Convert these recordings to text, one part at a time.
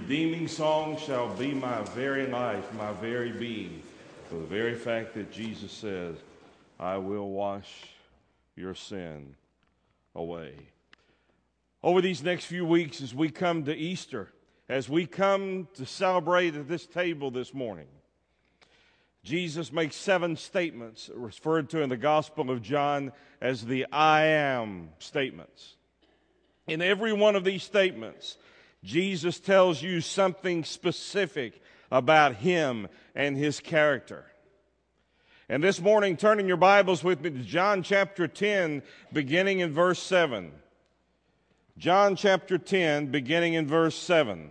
redeeming song shall be my very life, my very being. For the very fact that Jesus says, I will wash your sin away. Over these next few weeks, as we come to Easter, as we come to celebrate at this table this morning, Jesus makes 7 statements referred to in the Gospel of John as the I am statements. In every one of these statements, Jesus tells you something specific about him and his character. And this morning, turn in your Bibles with me to John chapter 10, beginning in verse 7. John chapter 10, beginning in verse 7.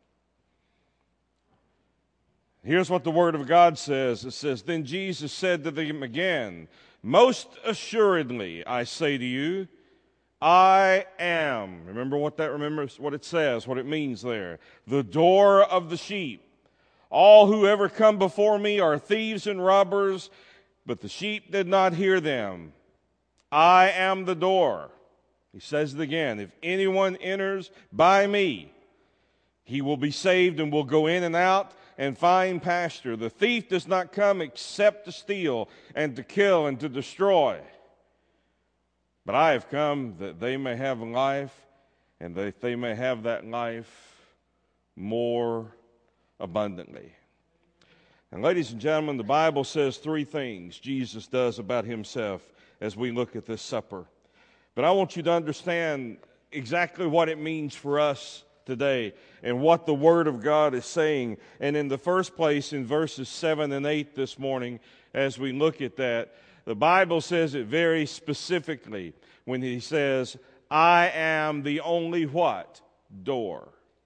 Here's what the Word of God says. It says, Then Jesus said to them again, Most assuredly, I say to you, I am. Remember what it says, what it means there. The door of the sheep. All who ever come before me are thieves and robbers, but the sheep did not hear them. I am the door. He says it again. If anyone enters by me, he will be saved and will go in and out and find pasture. The thief does not come except to steal and to kill and to destroy. But I have come that they may have life, and that they may have that life more abundantly. And ladies and gentlemen, the Bible says 3 things Jesus does about himself as we look at this supper. But I want you to understand exactly what it means for us today and what the Word of God is saying. And in the first place, in verses 7 and 8 this morning, as we look at that, the Bible says it very specifically when he says, I am the only what? Door.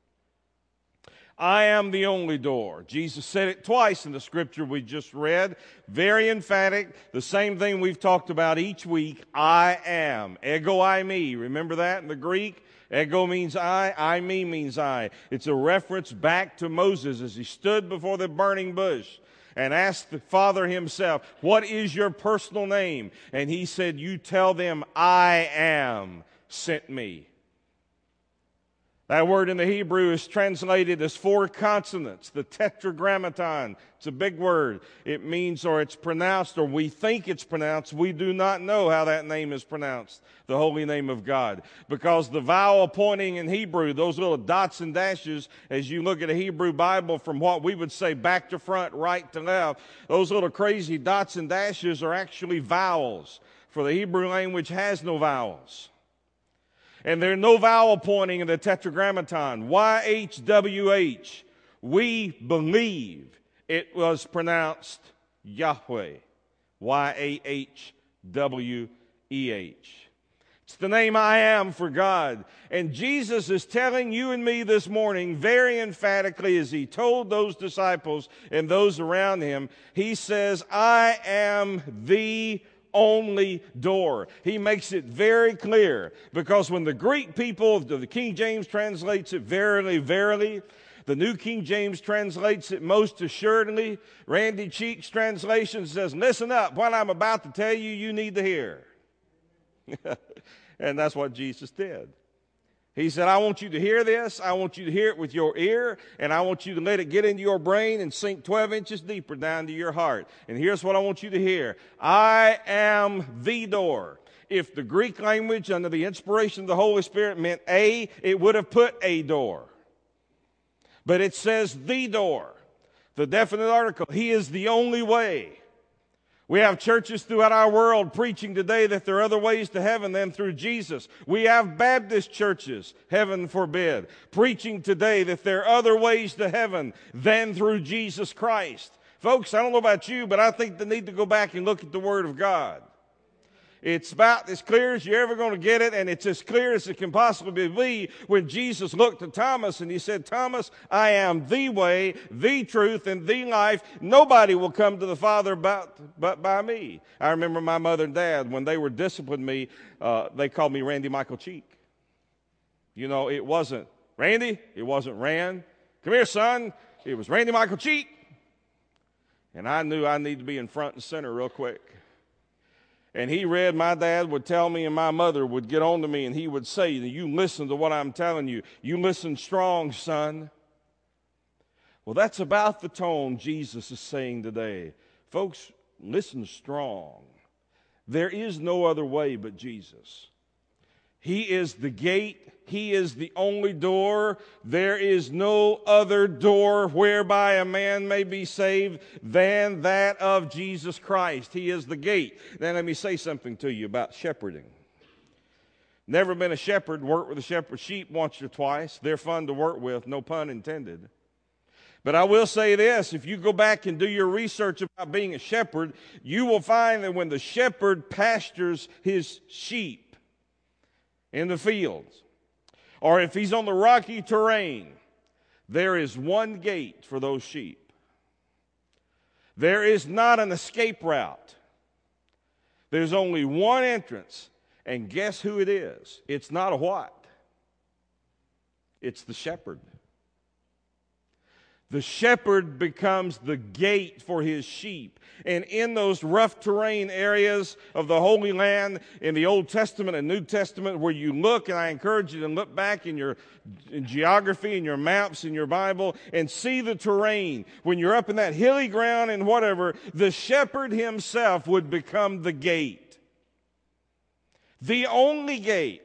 I am the only door. Jesus said it twice in the scripture we just read. Very emphatic. The same thing we've talked about each week. I am. Ego eimi. Remember that in the Greek? Ego means I. Eimi means I. It's a reference back to Moses as he stood before the burning bush and asked the Father himself, what is your personal name? And he said, you tell them I am sent me. That word in the Hebrew is translated as 4 consonants, the tetragrammaton. It's a big word. It means, or it's pronounced, or we think it's pronounced. We do not know how that name is pronounced, the holy name of God. Because the vowel pointing in Hebrew, those little dots and dashes, as you look at a Hebrew Bible from what we would say back to front, right to left, those little crazy dots and dashes are actually vowels. For the Hebrew language has no vowels. And there's no vowel pointing in the tetragrammaton. YHWH. We believe it was pronounced Yahweh. YAHWEH. It's the name I am for God. And Jesus is telling you and me this morning very emphatically, as he told those disciples and those around him, he says, I am the only door. He makes it very clear, because when the Greek people, the King James translates it verily, verily. The New King James translates it most assuredly. Randy Cheek's translation says, listen up, what I'm about to tell you, you need to hear. And that's what Jesus did. He said, I want you to hear this. I want you to hear it with your ear, and I want you to let it get into your brain and sink 12 inches deeper down to your heart. And here's what I want you to hear. I am the door. If the Greek language under the inspiration of the Holy Spirit meant a, it would have put a door. But it says the door. The definite article. He is the only way. We have churches throughout our world preaching today that there are other ways to heaven than through Jesus. We have Baptist churches, heaven forbid, preaching today that there are other ways to heaven than through Jesus Christ. Folks, I don't know about you, but I think they need to go back and look at the Word of God. It's about as clear as you're ever going to get it, and it's as clear as it can possibly be when Jesus looked at Thomas and he said, Thomas, I am the way, the truth, and the life. Nobody will come to the Father but by me. I remember my mother and dad, when they were disciplining me, they called me Randy Michael Cheek. You know, it wasn't Randy. It wasn't Rand. Come here, son. It was Randy Michael Cheek. And I knew I needed to be in front and center real quick. And he read, my dad would tell me, and my mother would get on to me, and he would say, you listen to what I'm telling you. You listen strong, son. Well, that's about the tone Jesus is saying today. Folks, listen strong. There is no other way but Jesus. He is the gate. He is the only door. There is no other door whereby a man may be saved than that of Jesus Christ. He is the gate. Now let me say something to you about shepherding. Never been a shepherd, worked with a shepherd sheep once or twice. They're fun to work with, no pun intended. But I will say this, if you go back and do your research about being a shepherd, you will find that when the shepherd pastures his sheep in the fields, or if he's on the rocky terrain, there is one gate for those sheep. There is not an escape route. There's only one entrance, and guess who it is? It's not a what? It's the shepherd. The shepherd becomes the gate for his sheep. And in those rough terrain areas of the Holy Land, in the Old Testament and New Testament, where you look, and I encourage you to look back in your geography and your maps in your Bible and see the terrain. When you're up in that hilly ground and whatever, the shepherd himself would become the gate. The only gate.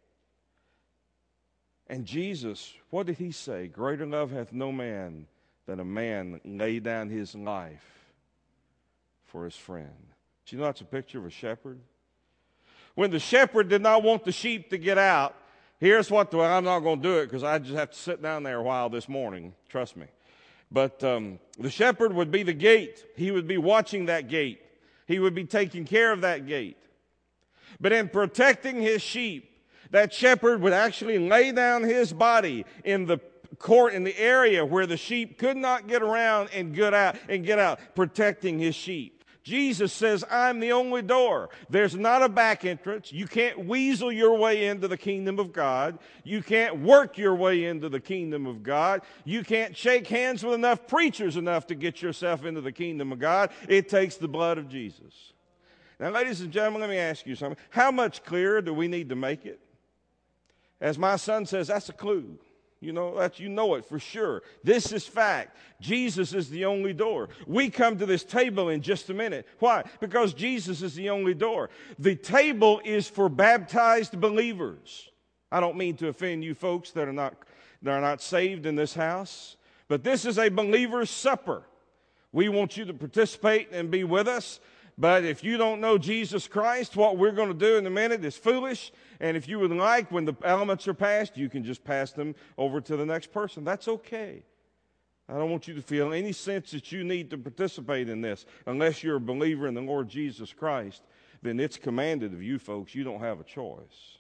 And Jesus, what did he say? Greater love hath no man than a man lay down his life for his friend. Do you know that's a picture of a shepherd? When the shepherd did not want the sheep to get out, here's what, I'm not going to do it because I just have to sit down there a while this morning, trust me. But the shepherd would be the gate. He would be watching that gate. He would be taking care of that gate. But in protecting his sheep, that shepherd would actually lay down his body in the court, in the area where the sheep could not get around and get out, protecting his sheep. Jesus says, I'm the only door. There's not a back entrance. You can't weasel your way into the kingdom of God. You can't work your way into the kingdom of God. You can't shake hands with enough preachers enough to get yourself into the kingdom of God. It takes the blood of Jesus. Now, ladies and gentlemen, let me ask you something. How much clearer do we need to make it? As my son says, that's a clue. You know it for sure. This is fact. Jesus is the only door. We come to this table in just a minute. Why? Because Jesus is the only door. The table is for baptized believers. I don't mean to offend you folks that are not saved in this house, but this is a believer's supper. We want you to participate and be with us. But if you don't know Jesus Christ, what we're going to do in a minute is foolish. And if you would like, when the elements are passed, you can just pass them over to the next person. That's okay. I don't want you to feel any sense that you need to participate in this. Unless you're a believer in the Lord Jesus Christ, then it's commanded of you folks. You don't have a choice.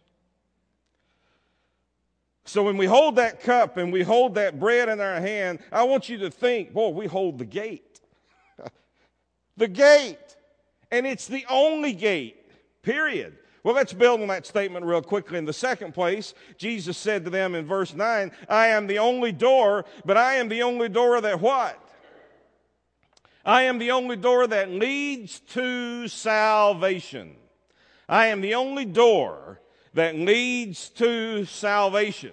So when we hold that cup and we hold that bread in our hand, I want you to think, boy, we hold the gate. The gate. And it's the only gate, period. Well, let's build on that statement real quickly. In the second place, Jesus said to them in verse 9, I am the only door, but I am the only door that what? I am the only door that leads to salvation. I am the only door that leads to salvation.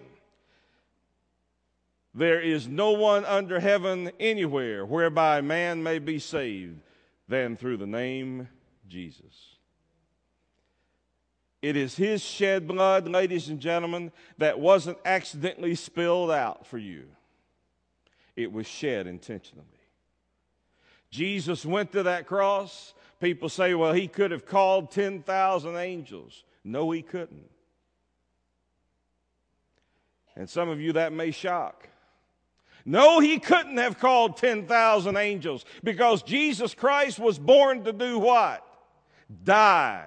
There is no one under heaven anywhere whereby man may be saved than through the name Jesus. It is his shed blood, ladies and gentlemen, that wasn't accidentally spilled out for you. It was shed intentionally. Jesus went to that cross. People say, well, he could have called 10,000 angels. No, he couldn't. And some of you, that may shock. No, he couldn't have called 10,000 angels because Jesus Christ was born to do what? Die.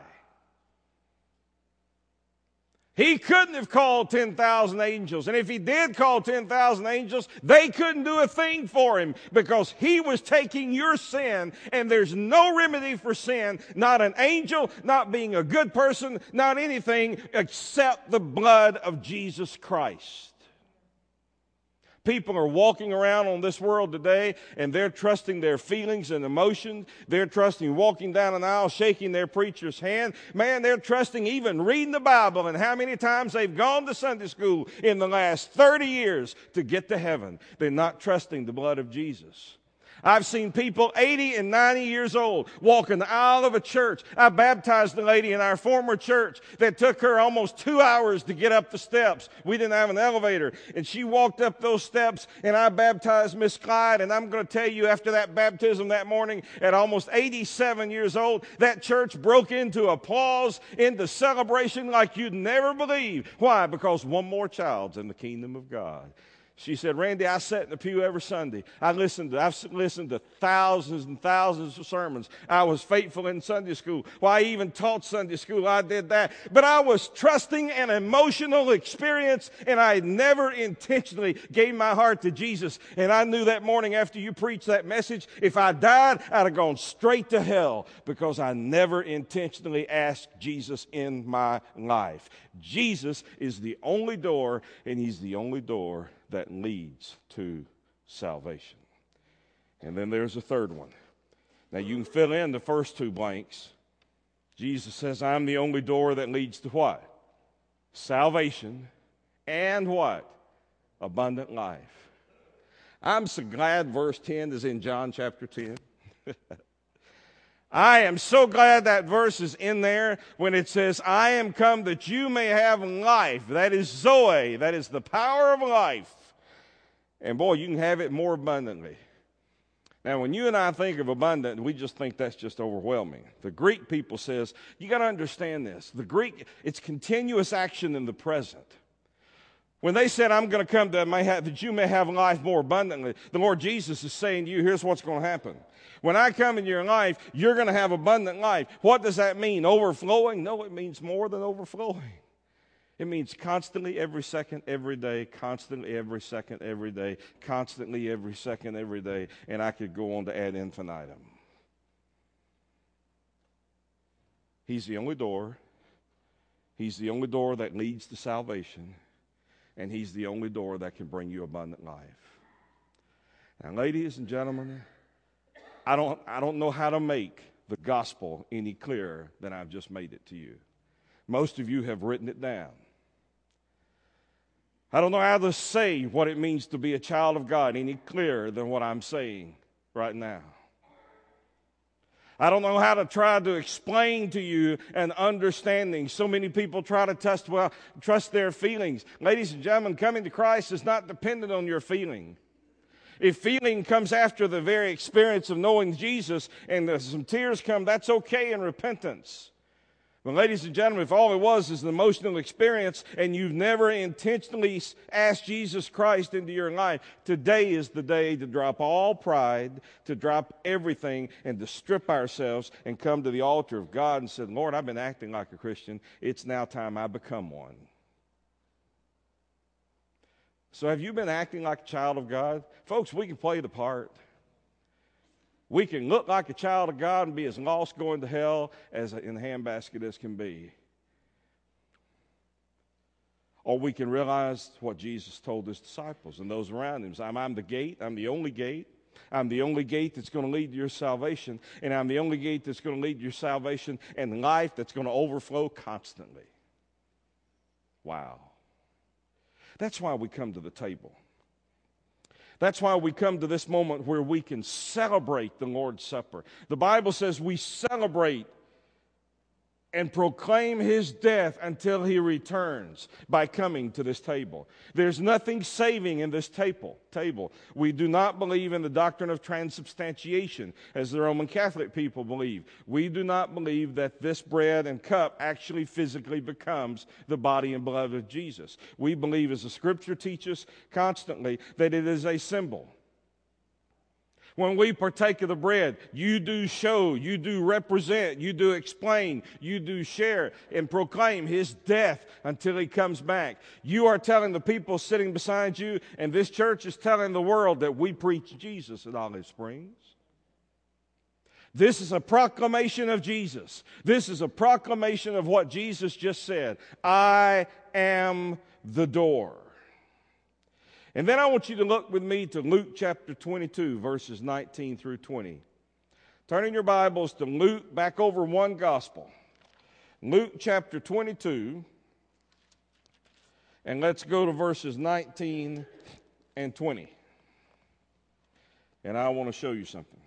He couldn't have called 10,000 angels. And if he did call 10,000 angels, they couldn't do a thing for him because he was taking your sin, and there's no remedy for sin, not an angel, not being a good person, not anything except the blood of Jesus Christ. People are walking around on this world today, and they're trusting their feelings and emotions. They're trusting walking down an aisle, shaking their preacher's hand. Man, they're trusting even reading the Bible and how many times they've gone to Sunday school in the last 30 years to get to heaven. They're not trusting the blood of Jesus. I've seen people 80 and 90 years old walk in the aisle of a church. I baptized a lady in our former church that took her almost 2 hours to get up the steps. We didn't have an elevator. And she walked up those steps, and I baptized Miss Clyde. And I'm going to tell you, after that baptism that morning, at almost 87 years old, that church broke into applause, into celebration like you'd never believe. Why? Because one more child's in the kingdom of God. She said, Randy, I sat in the pew every Sunday. I've listened to thousands and thousands of sermons. I was faithful in Sunday school. Well, I even taught Sunday school. I did that. But I was trusting an emotional experience, and I never intentionally gave my heart to Jesus. And I knew that morning after you preached that message, if I died, I'd have gone straight to hell because I never intentionally asked Jesus in my life. Jesus is the only door, and He's the only door that leads to salvation. And then there's a third one. Now you can fill in the first two blanks. Jesus says, I'm the only door that leads to what? Salvation and what? Abundant life. I'm so glad verse 10 is in John chapter 10. I am so glad that verse is in there when it says, I am come that you may have life. That is Zoe. That is the power of life. And boy, you can have it more abundantly. Now, when you and I think of abundant, we just think that's just overwhelming. The Greek people says, you got to understand this. The Greek, it's continuous action in the present. When they said, I'm going to come that you may have life more abundantly, the Lord Jesus is saying to you, here's what's going to happen. When I come in your life, you're going to have abundant life. What does that mean? Overflowing? No, it means more than overflowing. It means constantly every second, every day, constantly every second, every day, constantly every second, every day, and I could go on to ad infinitum. He's the only door. He's the only door that leads to salvation, and He's the only door that can bring you abundant life. Now, ladies and gentlemen, I don't know how to make the gospel any clearer than I've just made it to you. Most of you have written it down. I don't know how to say what it means to be a child of God any clearer than what I'm saying right now. I don't know how to try to explain to you an understanding. So many people try to trust their feelings. Ladies and gentlemen, coming to Christ is not dependent on your feeling. If feeling comes after the very experience of knowing Jesus and some tears come, that's okay in repentance. But ladies and gentlemen, if all it was is an emotional experience and you've never intentionally asked Jesus Christ into your life, today is the day to drop all pride, to drop everything, and to strip ourselves and come to the altar of God and say, Lord, I've been acting like a Christian. It's now time I become one. So have you been acting like a child of God? Folks, we can play the part. We can look like a child of God and be as lost going to hell as in the handbasket as can be. Or we can realize what Jesus told His disciples and those around Him. I'm the gate. I'm the only gate. I'm the only gate that's going to lead to your salvation. And I'm the only gate that's going to lead to your salvation and life that's going to overflow constantly. Wow. That's why we come to the table. That's why we come to this moment where we can celebrate the Lord's Supper. The Bible says we celebrate and proclaim His death until He returns by coming to this table. There's nothing saving in this table. We do not believe in the doctrine of transubstantiation, as the Roman Catholic people believe. We do not believe that this bread and cup actually physically becomes the body and blood of Jesus. We believe, as the Scripture teaches constantly, that it is a symbol. When we partake of the bread, you do show, you do represent, you do explain, you do share and proclaim His death until He comes back. You are telling the people sitting beside you, and this church is telling the world that we preach Jesus at Olive Springs. This is a proclamation of Jesus. This is a proclamation of what Jesus just said. I am the door. And then I want you to look with me to Luke chapter 22, verses 19 through 20. Turn in your Bibles to Luke, back over one gospel. Luke chapter 22, and let's go to verses 19 and 20. And I want to show you something.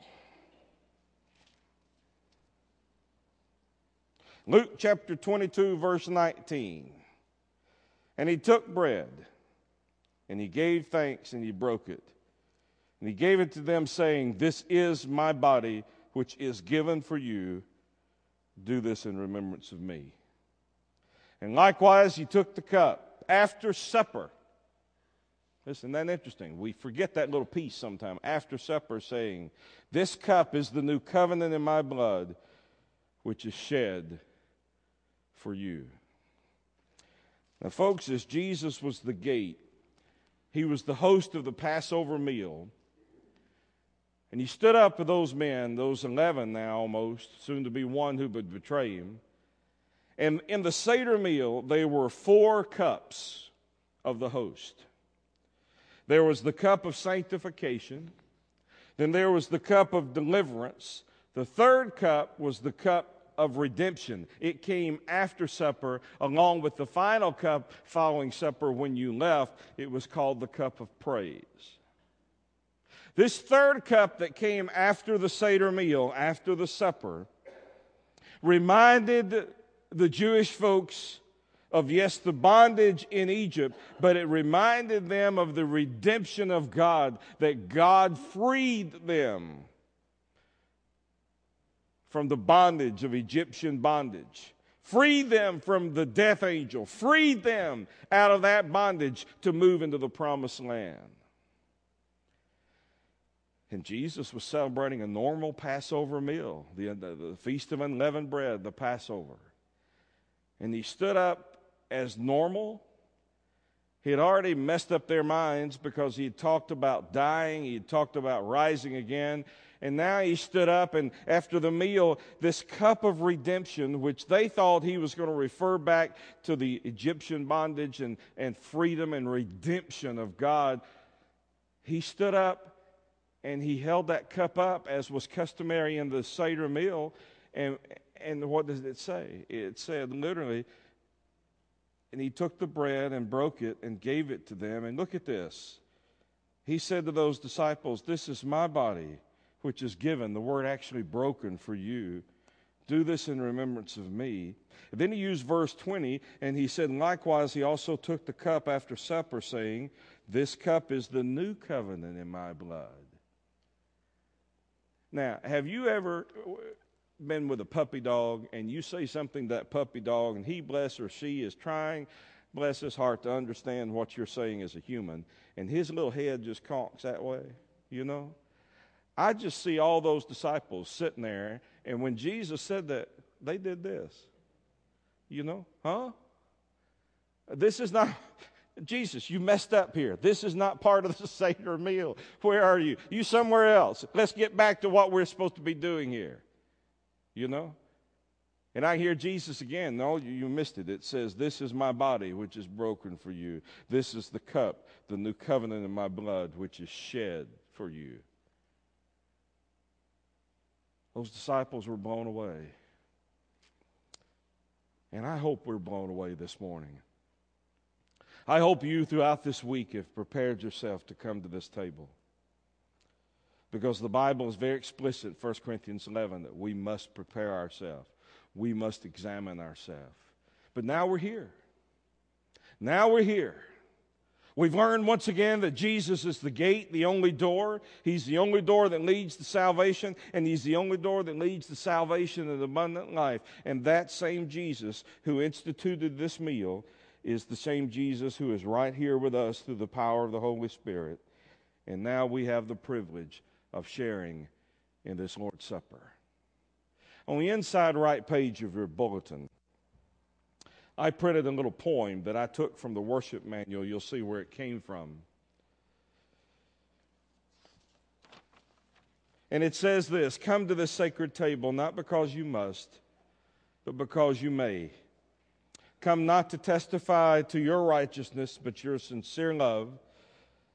Luke chapter 22, verse 19. And he took bread, and he gave thanks, and he broke it. And he gave it to them, saying, "This is my body, which is given for you. Do this in remembrance of me." And likewise he took the cup after supper. Isn't that interesting? We forget that little piece sometime. After supper, saying, "This cup is the new covenant in my blood, which is shed for you." Now, folks, as Jesus was the gate, he was the host of the Passover meal. And he stood up with those men, those 11 now almost, soon to be one who would betray him. And in the Seder meal, there were 4 cups of the host. There was the cup of sanctification. Then there was the cup of deliverance. The third cup was the cup of redemption. It came after supper, along with the final cup following supper when you left. It was called the cup of praise. This third cup that came after the Seder meal, after the supper, reminded the Jewish folks of, yes, the bondage in Egypt, but it reminded them of the redemption of God, that God freed them from the bondage of Egyptian bondage, freed them from the death angel, freed them out of that bondage to move into the promised land. And Jesus was celebrating a normal Passover meal, the Feast of Unleavened Bread, the Passover. And he stood up as normal. He had already messed up their minds because he had talked about dying, he had talked about rising again. And now he stood up, and after the meal, this cup of redemption, which they thought he was going to refer back to the Egyptian bondage and freedom and redemption of God, he stood up and he held that cup up as was customary in the Seder meal. And what does it say? It said literally, and he took the bread and broke it and gave it to them. And look at this. He said to those disciples, "This is my body, which is given," the word actually broken, "for you. Do this in remembrance of me." And then he used verse 20, and he said, "Likewise he also took the cup after supper, saying, 'This cup is the new covenant in my blood.'" Now, have you ever been with a puppy dog and you say something to that puppy dog and he, bless or she, is trying, bless his heart, to understand what you're saying as a human, and his little head just conks that way, you know? I just see all those disciples sitting there, and when Jesus said that, they did this. You know? Huh? This is not... Jesus, you messed up here. This is not part of the Seder meal. Where are you? You somewhere else. Let's get back to what we're supposed to be doing here. You know? And I hear Jesus again. No, you missed it. It says, "This is my body, which is broken for you. This is the cup, the new covenant in my blood, which is shed for you." Those disciples were blown away. And I hope we're blown away this morning. I hope you throughout this week have prepared yourself to come to this table. Because the Bible is very explicit, 1 Corinthians 11, that we must prepare ourselves. We must examine ourselves. But now we're here. Now we're here. We've learned once again that Jesus is the gate, the only door. He's the only door that leads to salvation, and He's the only door that leads to salvation and abundant life. And that same Jesus who instituted this meal is the same Jesus who is right here with us through the power of the Holy Spirit. And now we have the privilege of sharing in this Lord's Supper. On the inside right page of your bulletin, I printed a little poem that I took from the worship manual. You'll see where it came from. And it says this: "Come to this sacred table not because you must, but because you may. Come not to testify to your righteousness, but your sincere love.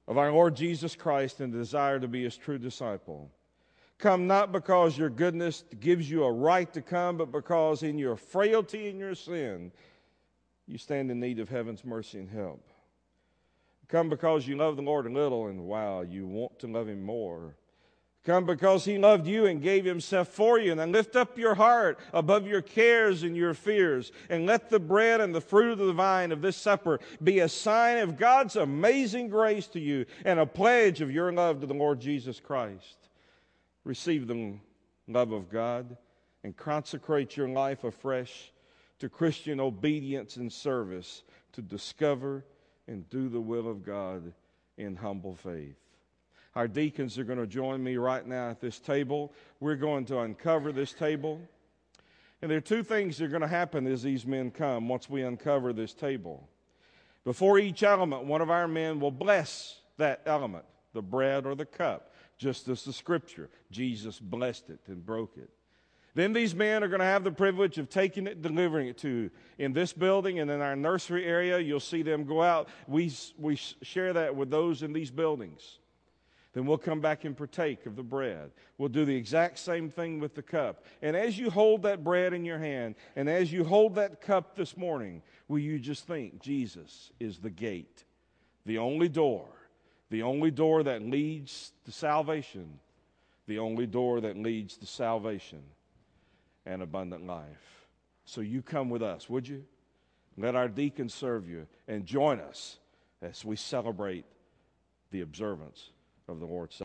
of our Lord Jesus Christ and desire to be His true disciple. Come not because your goodness gives you a right to come, but because in your frailty and your sin, you stand in need of heaven's mercy and help. Come because you love the Lord a little, and wow, you want to love Him more. Come because He loved you and gave Himself for you. And then lift up your heart above your cares and your fears. And let the bread and the fruit of the vine of this supper be a sign of God's amazing grace to you and a pledge of your love to the Lord Jesus Christ. Receive the love of God and consecrate your life afresh to Christian obedience and service to discover and do the will of God in humble faith. Our deacons are going to join me right now at this table. We're going to uncover this table. And there are two things that are going to happen as these men come once we uncover this table. Before each element, one of our men will bless that element, the bread or the cup, just as the Scripture. Jesus blessed it and broke it. Then these men are going to have the privilege of taking it, delivering it to in this building and in our nursery area. You'll see them go out. We share that with those in these buildings. Then we'll come back and partake of the bread. We'll do the exact same thing with the cup. And as you hold that bread in your hand, and as you hold that cup this morning, will you just think Jesus is the gate, the only door that leads to salvation, the only door that leads to salvation and abundant life. So you come with us, would you? Let our deacons serve you and join us as we celebrate the observance of the Lord's Supper.